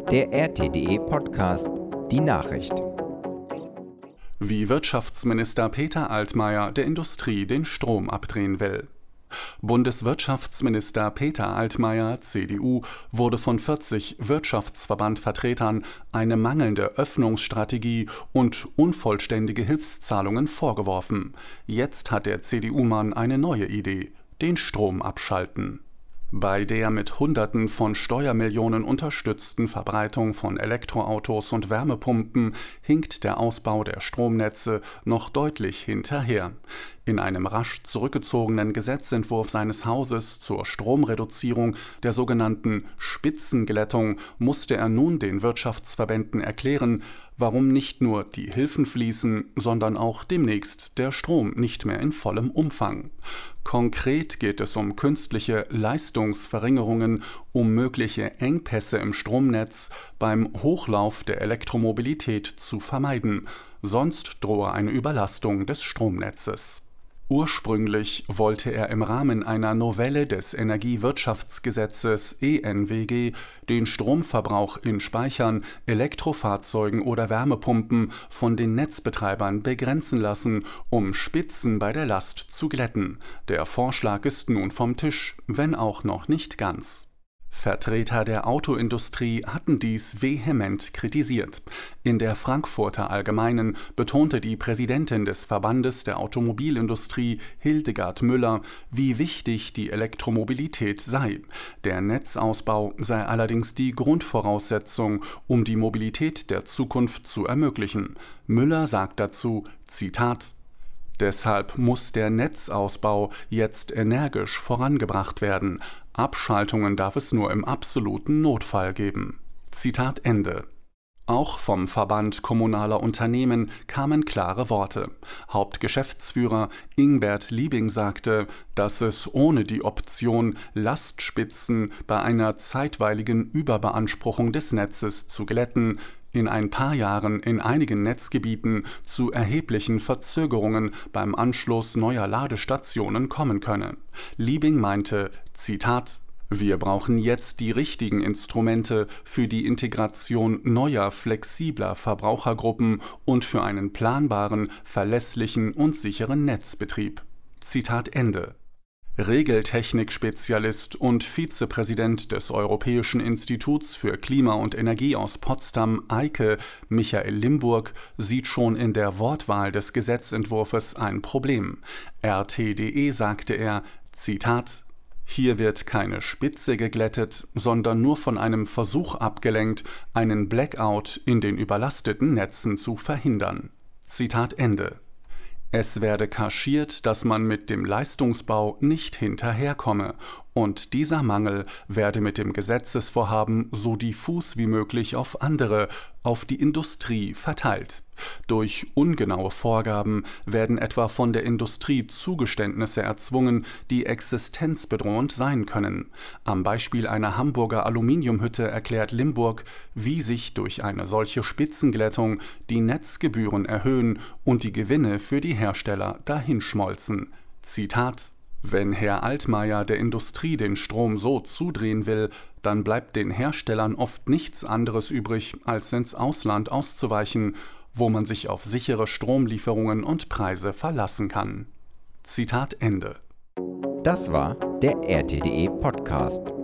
Der RTDE Podcast, die Nachricht. Wie Wirtschaftsminister Peter Altmaier der Industrie den Strom abdrehen will. Bundeswirtschaftsminister Peter Altmaier, CDU, wurde von 40 Wirtschaftsverbandvertretern eine mangelnde Öffnungsstrategie und unvollständige Hilfszahlungen vorgeworfen. Jetzt hat der CDU-Mann eine neue Idee: den Strom abschalten. Bei der mit Hunderten von Steuermillionen unterstützten Verbreitung von Elektroautos und Wärmepumpen hinkt der Ausbau der Stromnetze noch deutlich hinterher. In einem rasch zurückgezogenen Gesetzentwurf seines Hauses zur Stromreduzierung, der sogenannten Spitzenglättung, musste er nun den Wirtschaftsverbänden erklären, warum nicht nur die Hilfen fließen, sondern auch demnächst der Strom nicht mehr in vollem Umfang. Konkret geht es um künstliche Leistungsverringerungen, um mögliche Engpässe im Stromnetz beim Hochlauf der Elektromobilität zu vermeiden, sonst drohe eine Überlastung des Stromnetzes. Ursprünglich wollte er im Rahmen einer Novelle des Energiewirtschaftsgesetzes EnWG den Stromverbrauch in Speichern, Elektrofahrzeugen oder Wärmepumpen von den Netzbetreibern begrenzen lassen, um Spitzen bei der Last zu glätten. Der Vorschlag ist nun vom Tisch, wenn auch noch nicht ganz. Vertreter der Autoindustrie hatten dies vehement kritisiert. In der Frankfurter Allgemeinen betonte die Präsidentin des Verbandes der Automobilindustrie, Hildegard Müller, wie wichtig die Elektromobilität sei. Der Netzausbau sei allerdings die Grundvoraussetzung, um die Mobilität der Zukunft zu ermöglichen. Müller sagt dazu, Zitat: Deshalb muss der Netzausbau jetzt energisch vorangebracht werden. Abschaltungen darf es nur im absoluten Notfall geben. Zitat Ende. Auch vom Verband Kommunaler Unternehmen kamen klare Worte. Hauptgeschäftsführer Ingbert Liebing sagte, dass es ohne die Option, Lastspitzen bei einer zeitweiligen Überbeanspruchung des Netzes zu glätten, in ein paar Jahren in einigen Netzgebieten zu erheblichen Verzögerungen beim Anschluss neuer Ladestationen kommen könne. Liebing meinte, Zitat: Wir brauchen jetzt die richtigen Instrumente für die Integration neuer, flexibler Verbrauchergruppen und für einen planbaren, verlässlichen und sicheren Netzbetrieb. Zitat Ende. Regeltechnik-Spezialist und Vizepräsident des Europäischen Instituts für Klima und Energie aus Potsdam, EIKE, Michael Limburg, sieht schon in der Wortwahl des Gesetzentwurfs ein Problem. RTDE sagte er, Zitat: Hier wird keine Spitze geglättet, sondern nur von einem Versuch abgelenkt, einen Blackout in den überlasteten Netzen zu verhindern. Zitat Ende. Es werde kaschiert, dass man mit dem Leistungsbau nicht hinterherkomme, und dieser Mangel werde mit dem Gesetzesvorhaben so diffus wie möglich auf andere, auf die Industrie verteilt. Durch ungenaue Vorgaben werden etwa von der Industrie Zugeständnisse erzwungen, die existenzbedrohend sein können. Am Beispiel einer Hamburger Aluminiumhütte erklärt Limburg, wie sich durch eine solche Spitzenglättung die Netzgebühren erhöhen und die Gewinne für die Hersteller dahinschmolzen. Zitat: Wenn Herr Altmaier der Industrie den Strom so zudrehen will, dann bleibt den Herstellern oft nichts anderes übrig, als ins Ausland auszuweichen, wo man sich auf sichere Stromlieferungen und Preise verlassen kann. Zitat Ende. Das war der RTDE Podcast.